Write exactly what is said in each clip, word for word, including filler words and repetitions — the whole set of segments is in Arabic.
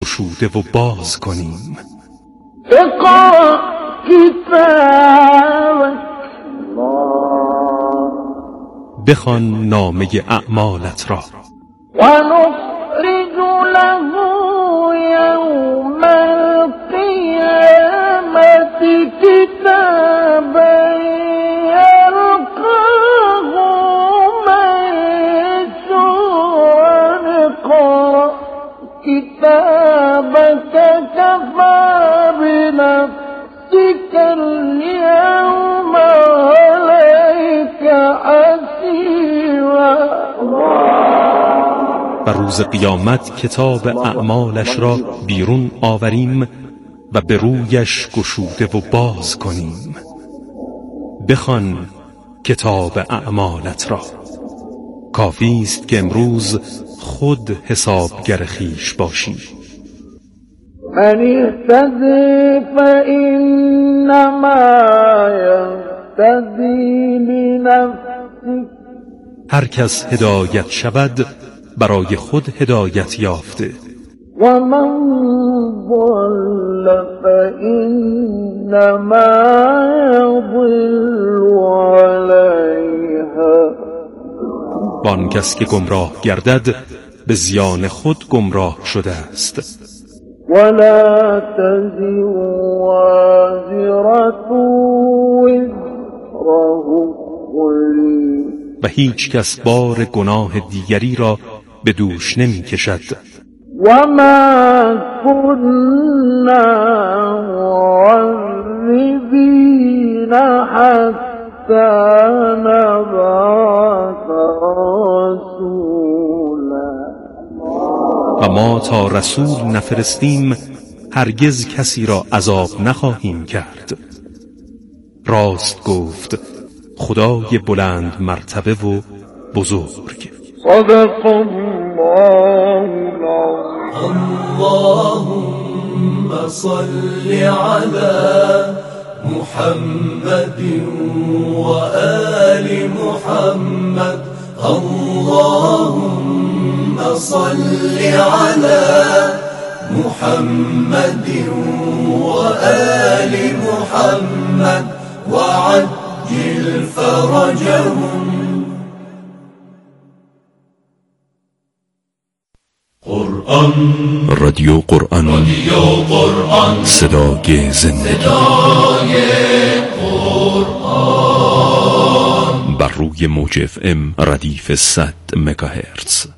گشوده و باز کنیم. اقرأ کتابک، بخوان نامه اعمالت را. و نخرج له یوم القیامت کتابا یلقاه منشورا، اقرأ کتابک کفی بنفسک اليوم علیک حسیبا. و روز قیامت کتاب اعمالش را بیرون آوریم و به رویش گشوده و باز کنیم. بخوان کتاب اعمالت را. کافی است که امروز خود حسابگر خویش باشی. من اهتدی فإنما یهتدی لنفسه، هر کس هدایت شود برای خود هدایت یافته. و من ضل فإنما یضل علیها، وان کس که گمراه گردد به زیان خود گمراه شده است. ولا تزر وازرة وزر أخرى، و هیچ کس بار گناه دیگری را به دوش نمی کشد. و ما كنا معذبین حتی نبعث رسولا، و ما تا رسول نفرستیم هرگز کسی را عذاب نخواهیم کرد. راست گفت خدای بلند مرتبه و بزرگ. صدق الله العظیم. اللهم صل على محمد و آل محمد. اللهم صل على محمد و آل محمد وعجل فرجهم. قرآن، رادیو قرآن، رادیو قرآن، صدای زندگی، صدای قرآن، بر روی موج اف ام ردیف صد مگاهرتز.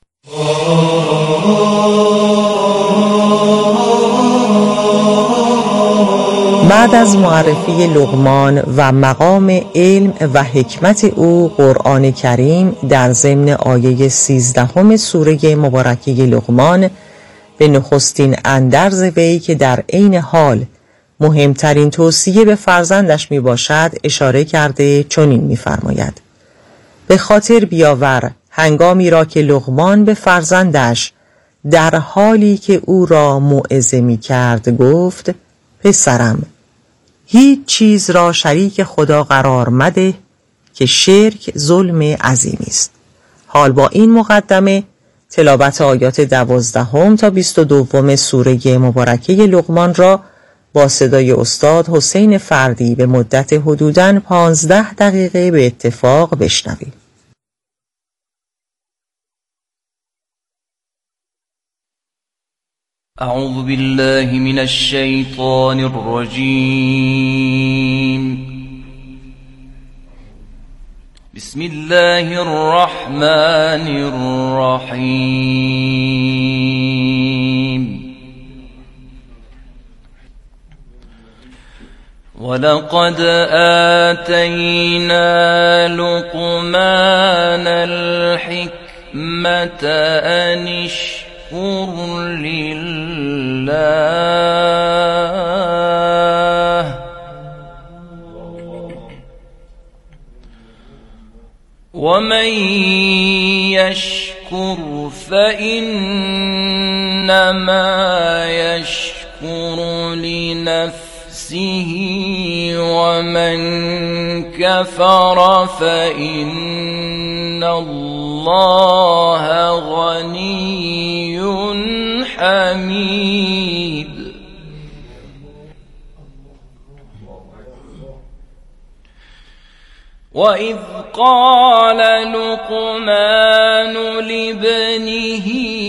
بعد از معرفی لقمان و مقام علم و حکمت او، قرآن کریم در ضمن آیه سیزدهم سوره مبارکه لقمان به نخستین اندرز وی که در عین حال مهمترین توصیه به فرزندش می باشد اشاره کرده چنین می فرماید: به خاطر بیاور هنگامی را که لقمان به فرزندش در حالی که او را موعظه می کرد گفت: پسرم، هیچ چیز را شریک خدا قرار مده که شرک ظلم عظیمی است. حال با این مقدمه تلاوت آیات دوازدهم تا بیست و دوم سوره مبارکه لقمان را با صدای استاد حسین فردی به مدت حدوداً پانزده دقیقه به اتفاق بشنوید. اعوذ بالله من الشیطان الرجیم. بسم الله الرحمن الرحیم. ولقد آتینا لقمان الحکمة أن اشکر لله ومن يشكر فإنما يشكر لنفسه ومن كفر فإن الله غني حميد. وإذ قال لقمان لابنه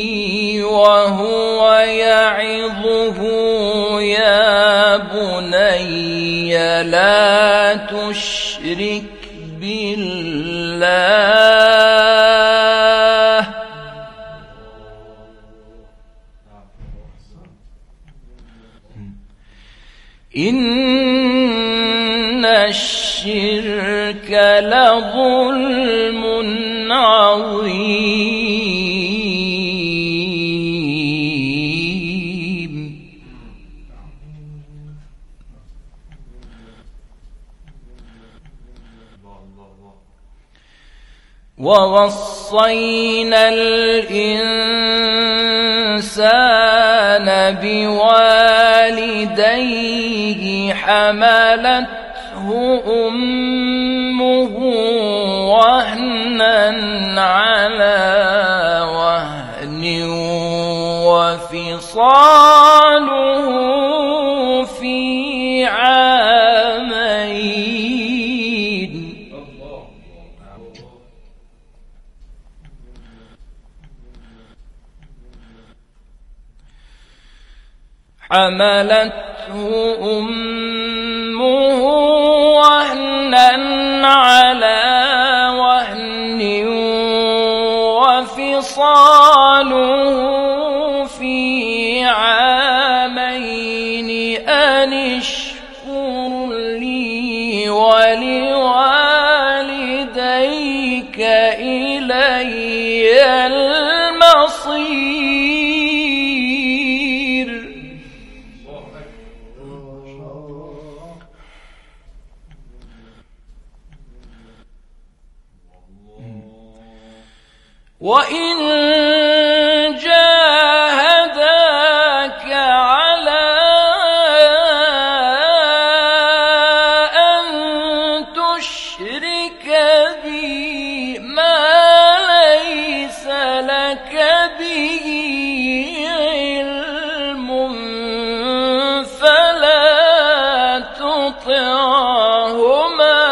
وهو يعظه يا بني لا تشرك بالله إن الشرك لظلم عظيم. ووصينا الإنسان بوالديه حملته أمه وهنا على وهن وفصاله في عامين حملته أمه وهنا على وهن وفصاله في عامين أن اشكر لي ولوالديك إلي المصير. وإن جاهداك على أن تشرك بي ما ليس لك به علم فلا تطعهما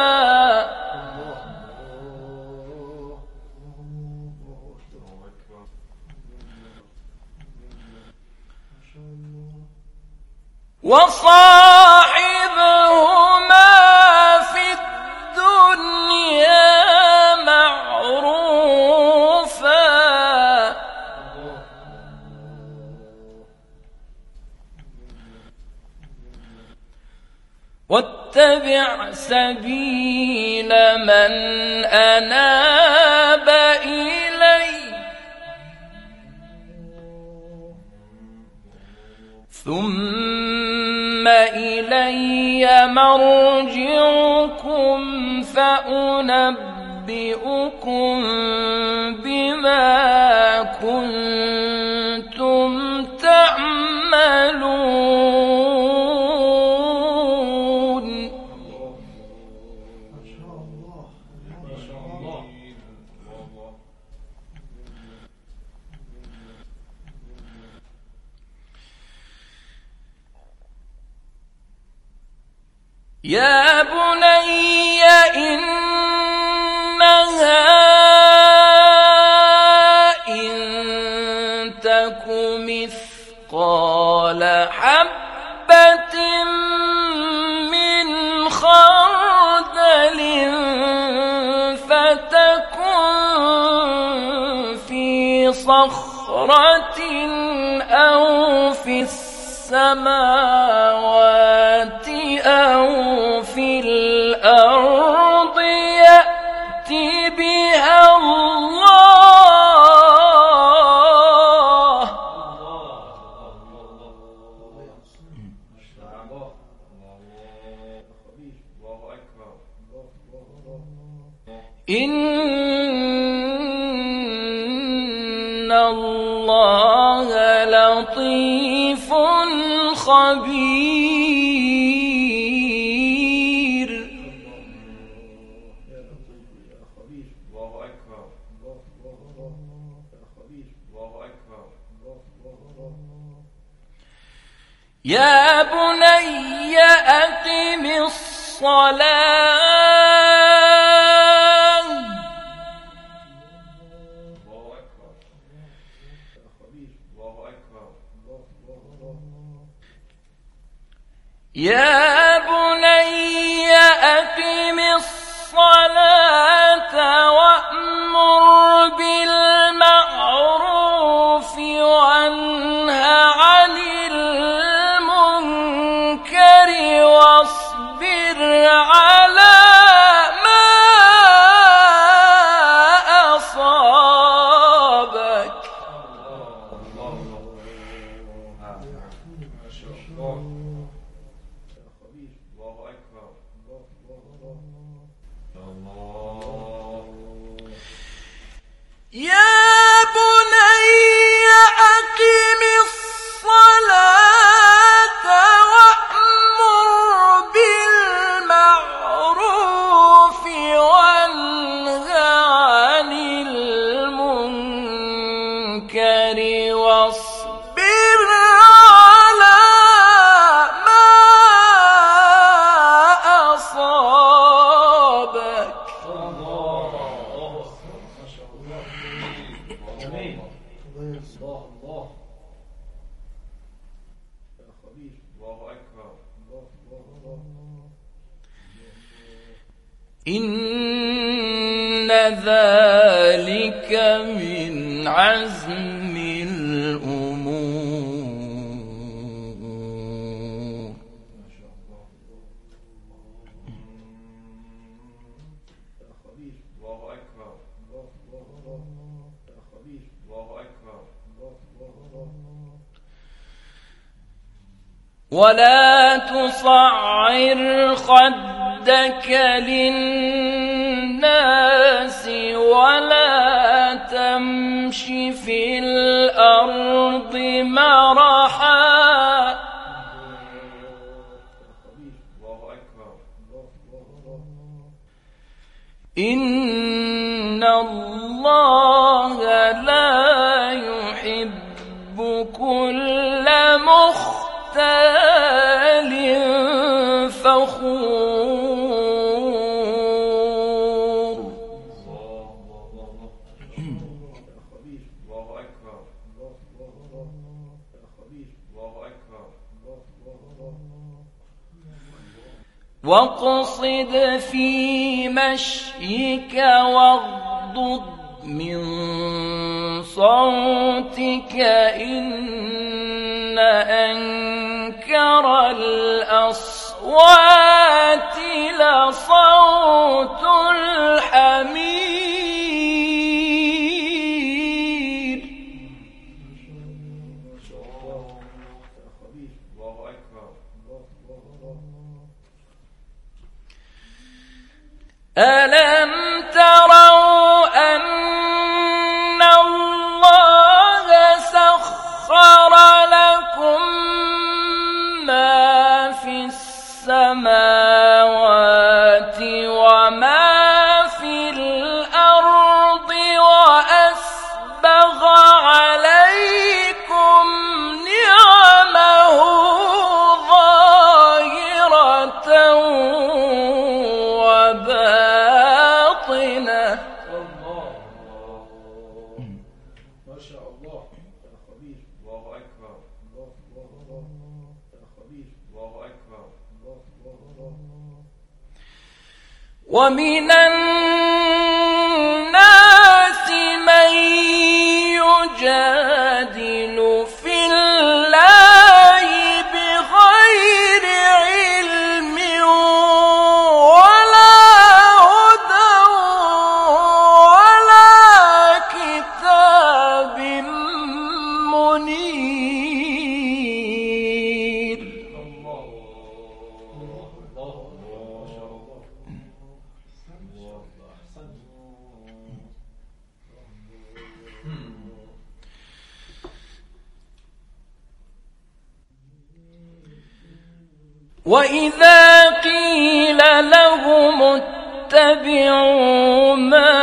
وصاحبهما في الدنيا معروفا واتبع سبيل من أناب إلي ثم إلي مرجعكم فأنبئكم بما كنتم تعملون. يا بني إنها إن تك مثقال حبة من خردل فتكن في صخرة أو في السماوات أو في الأرض يأت بها الله إن الله لطيف خبير. يا بني أقم الصلاة يا بني أقم الصلاة وأمر بالمعروف وانه عن المنكر واصبر على ما أصابك يا بني أقم الصلاة وأمر بالمعروف وانه عن المنكر واصبر على ما أصابك إن ذلك من عزم الأمور ولا تصعر خدك للناس ولا تمش في الأرض مرحا إن الله لا يحب كل مختال فخور واقصد في مشيك واغضض من صوتك إن أنكر الأصوات لصوت الحمير ألم تروا أن الله سخر لكم ما في السماوات وما في الأرض وأسبغ عليكم نعمه ظاهرة وباطنة ما شاء الله يا خبير الله أكبر الله الله يا خبير الله أكبر الله الله ومن الناس من يجادل في الله بغير علم ولا هدى ولا كتاب منير وإذا قيل لهم اتبعوا ما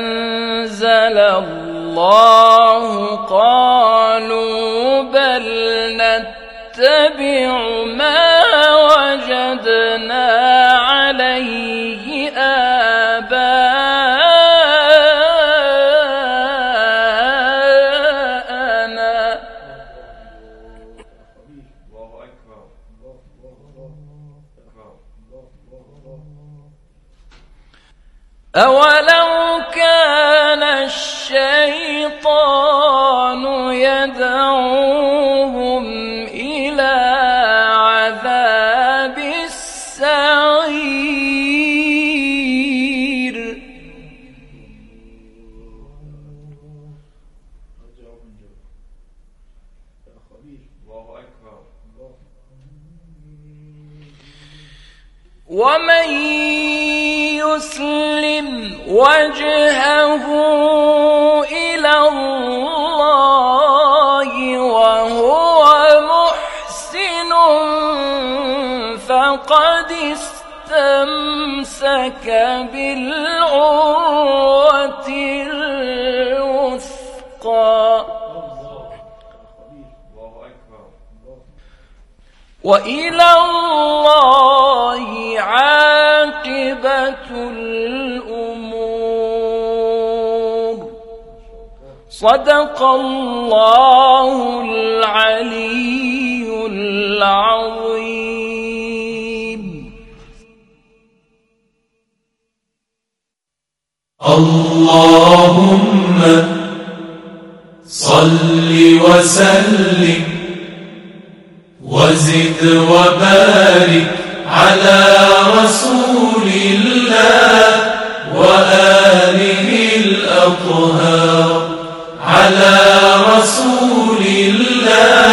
أنزل الله قالوا بل نتبع ما وجدنا عليه آباءنا. أولو كان الشيطان يدعوهم إلى عذاب السعير. ومن يسلم وجهه إلى الله وهو محسن فقد استمسك بالعروة الوثقى. وإلى الله عاقبة الأمور. صدق الله العلي العظيم. اللهم صل وسلم وزد وبارك على رسول الله وآله الأطهار، على رسول الله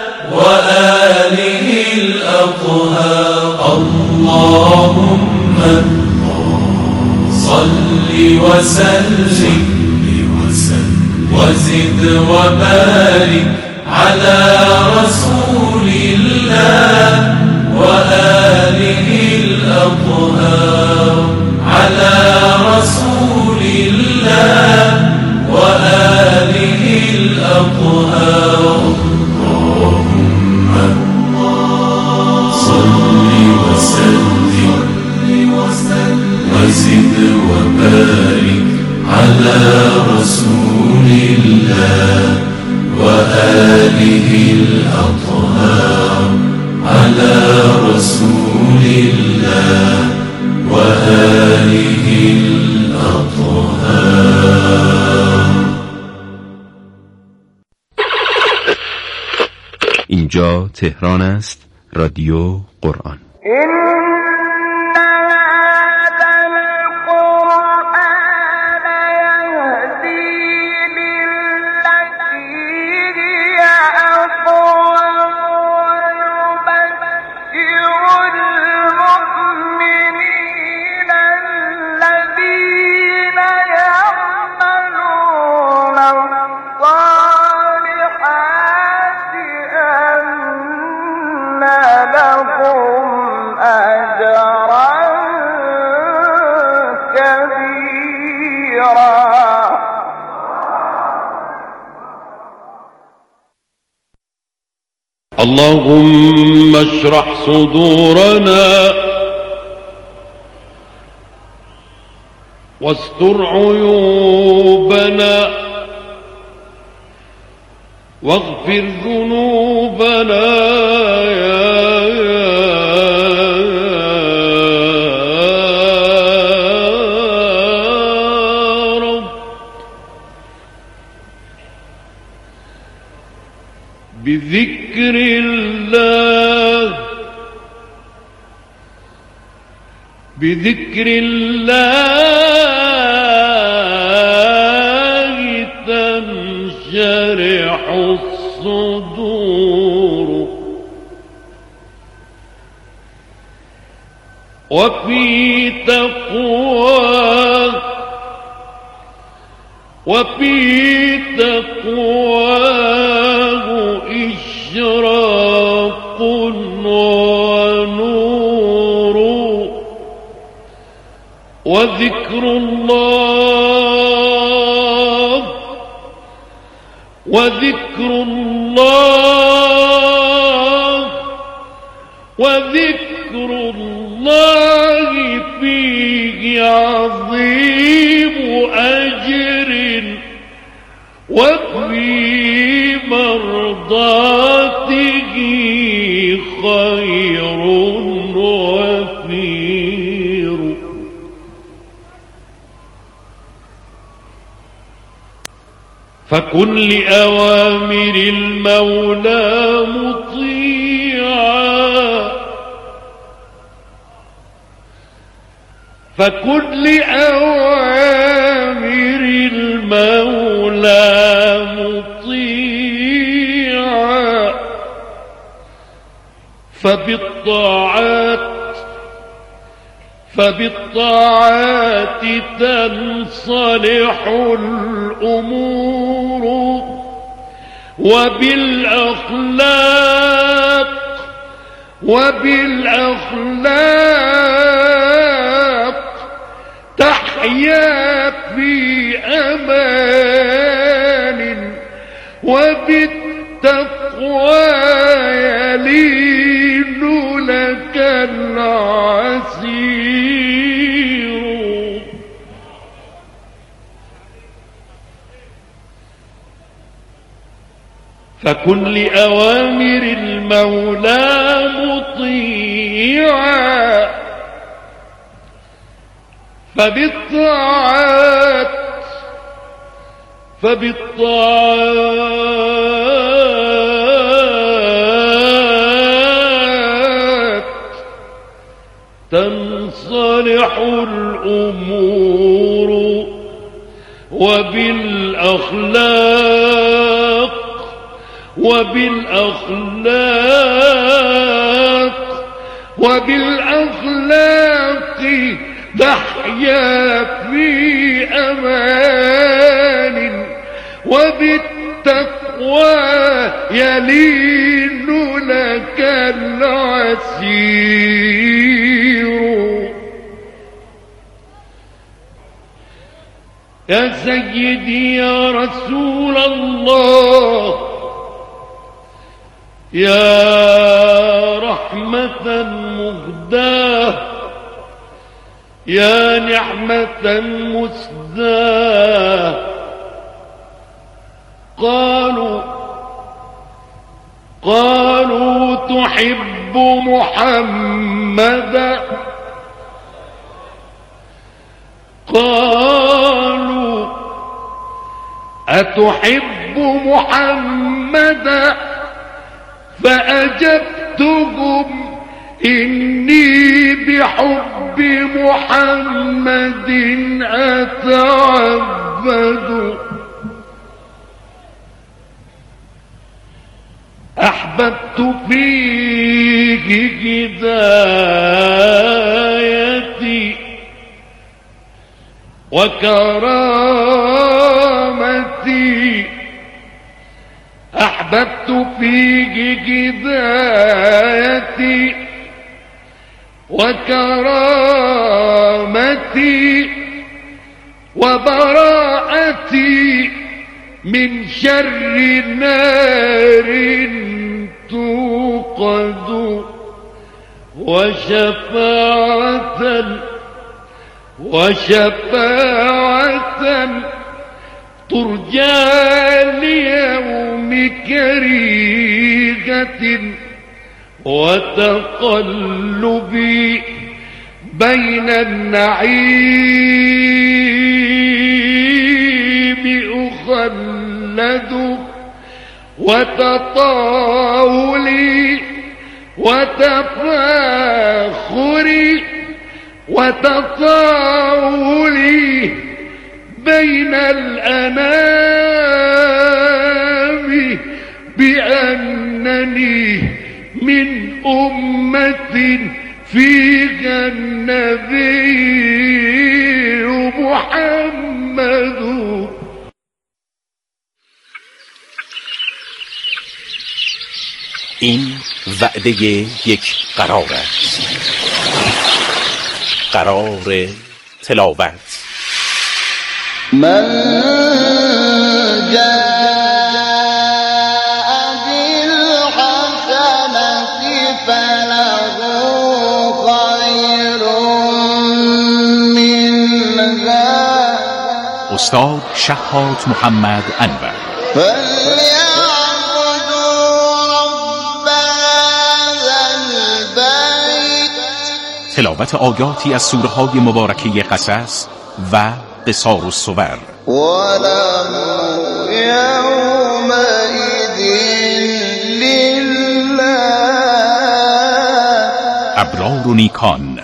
وآله الأطهار. اللهم صل وسلم وزد وبارك على رسول الله وآله الأطهار، على رسول الله وآله الأطهار. اللهم صل وسلم وزد وبارك على رسول الله وآله الأطهار، على رسول الله وآله الأطهار. اینجا تهران است، رادیو قرآن. اللهم اشرح صدورنا واستر عيوبنا واغفر ذنوبنا يا رب. بذكر الله بذكر الله تنشرح الصدور، وفي تقواه وفي تقواه إشراق ونور، وذكر الله وذكر الله وذكر الله فيه عظيم أجر وفي مرضاته خير وفير. فكن لأوامر المولى مطيعا فكن لأوامر المولى مطيعا فبالطاعات فبالطاعات تنصلح الأمور وبالأخلاق وبالأخلاق تحيا في أمان وبالتقوى يلين لك العسير. فكن لأوامر المولى مطيعا فبالطاعات فبالطاعات تنصلح الأمور وبالأخلاق وبالأخلاق وبالأخلاق تحيا في أمان وبالتقوى يلين لك العسير. يا سيدي يا رسول الله يا رحمة مهداة يا نعمة مسداة قالوا قالوا تحب محمدا قالوا أتحب محمدا فأجبتهم إني بحب محمد أتعبد. أحببت فيه هدايتي وكرامتي أحببت فيه هدايتي وكرامتي وبراءتي من شر نار توقد وشفاعة وشفاعة ترجى ليوم كريهة وتقلبي بين النعيم أخلد وتطاولي وتفاخري وتطاولي بين الأنام بأنني من أمة فيها النبي محمد. این وعده یک قرار است، قرار تلاوت. من جاء بالحسنة فله شهات محمد انور. تلاوت آیاتی از سوره های مبارکه قصص و قصار الصور. ابرار و نیکان،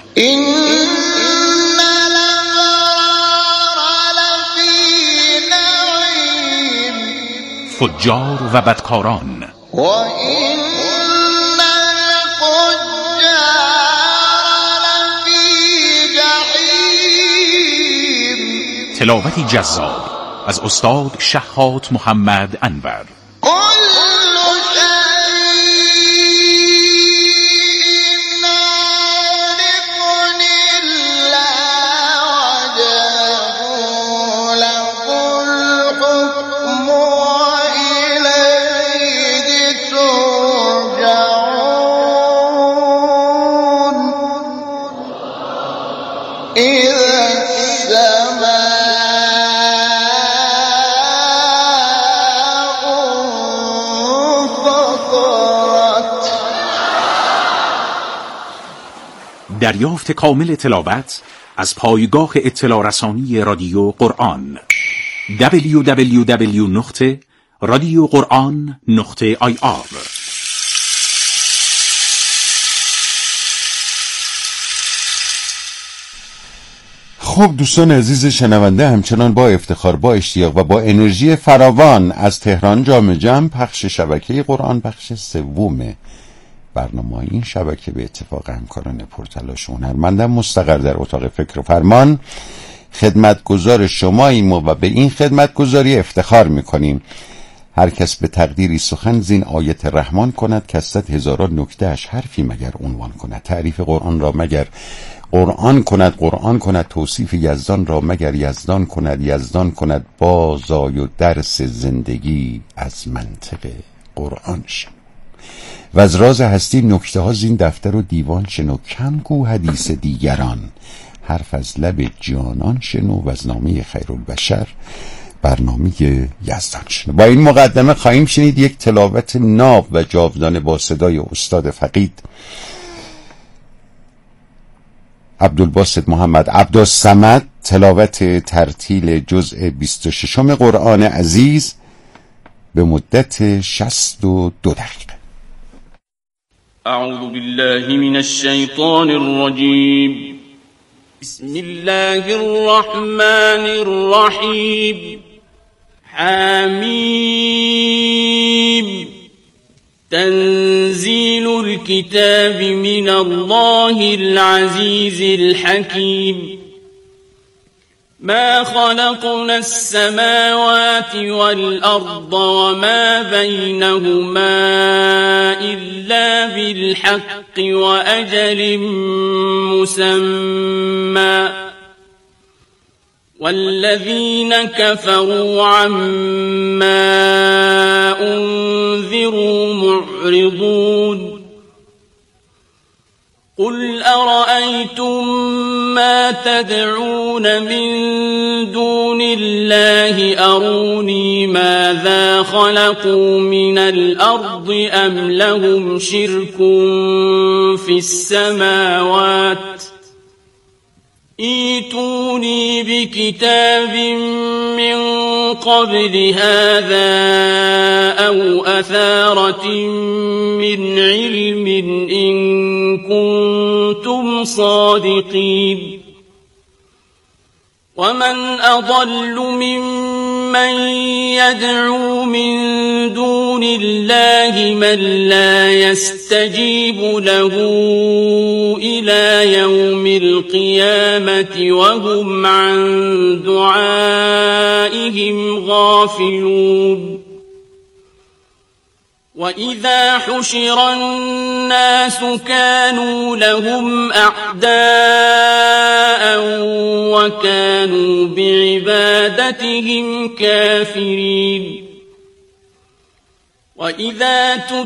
فجار و بدکاران، تلاوتی جذاب از استاد شهات محمد انور. دریافت کامل تلاوت از پایگاه اطلاع رسانی رادیو قرآن دبلیو دبلیو دبلیو نقطه رادیو قرآن نقطه آی آر. خب دوستان عزیز شنونده، همچنان با افتخار، با اشتیاق و با انرژی فراوان از تهران جام جم پخش شبکه قرآن بخش سوم برنامه این شبکه به اتفاق همکاران پرتلاش هنرمندم مستقر در اتاق فکر و فرمان خدمتگزار شماییم و به این خدمتگزاری افتخار میکنیم. هر کس به تقدیری سخن زین آیت رحمان کند که صد هزاران نکته اش حرفی مگر عنوان کند. تعریف قرآن را مگر قرآن کند قرآن کند، توصیف یزدان را مگر یزدان کند یزدان کند، بازای و درس زندگی از منطق قرآن شد. و از راز هستی نکته ها زین دفتر و دیوان شنو، کم گو حدیث دیگران، حرف از لب جانان شنو، و از نامه خیرالبشر برنامه یزدان شنو. با این مقدمه خواهیم شنید یک تلاوت ناب و جاودانه با صدای استاد فقید عبدالباسط محمد عبدالصمد، تلاوت ترتیل جزء بیست و شش قرآن عزیز به مدت شصت و دو دقیقه. اعوذ بالله من الشیطان الرجیم. بسم الله الرحمن الرحیم. حمیم. تنزيل الكتاب من الله العزيز الحكيم. ما خلقنا السماوات والأرض وما بينهما إلا بالحق وأجل مسمى والذين كفروا عما أنذروا معرضون. قل أرأيتم ما تدعون من دون الله أروني ماذا خلقوا من الأرض أم لهم شرك في السماوات ائتوني بكتاب من قبل هذا أو أثارة من علم إن كنتم صادقين. ومن أضل ممن يدعو من دون الله من لا يستجيب له إلى يوم القيامة وهم عن دعائهم غافلون. وإذا حشر الناس كانوا لهم أعداء وكانوا بعبادتهم كافرين. وإذا